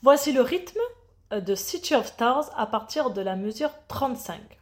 Voici le rythme de City of Stars à partir de la mesure 35.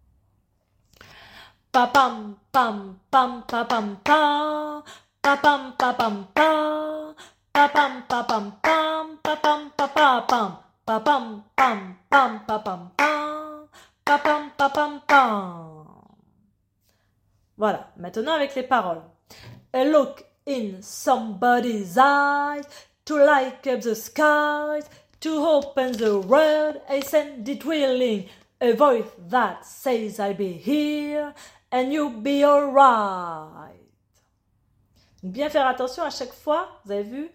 Pa-pam, pam, pam, pa-pam, pam, pa-pam, pa-pam, pam, pa-pam, pa-pam, pam, pa-pam, pa-pam, pa-pam, pam, pam, pa-pam, pam, pa-pam, pa-pam, pam. Voilà, maintenant avec les paroles. A look in somebody's eyes, to light up the skies, to open the world, I send it willing, a voice that says I'll be here, and you'll be alright. Bien faire attention à chaque fois, vous avez vu,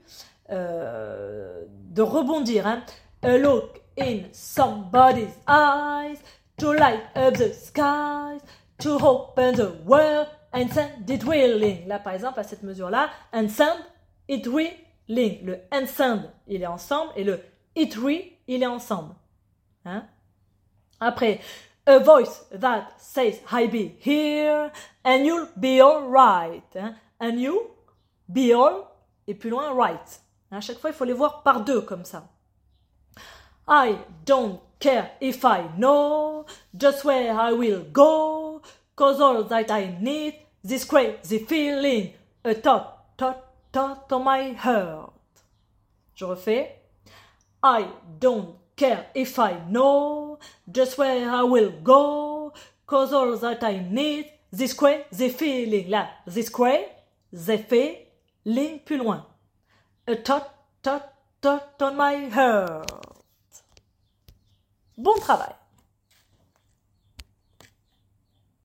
de rebondir. Hein? A look in somebody's eyes, to light up the skies, to open the world, and send it willing. Là, par exemple, à cette mesure-là, and send it willing. Le and send, il est ensemble, et le it will, il est ensemble. Hein? Après, a voice that says I'll be here, and you'll be alright. Hein? And you, be all, et plus loin, right. À chaque fois, il faut les voir par deux, comme ça. I don't care if I know just where I will go, cause all that I need, this crazy feeling, a thought on my heart. Je refais. I don't care if I know just where I will go, cause all that I need, this crazy feeling. Là, this crazy feeling, plus loin. A thought on my heart. Bon travail.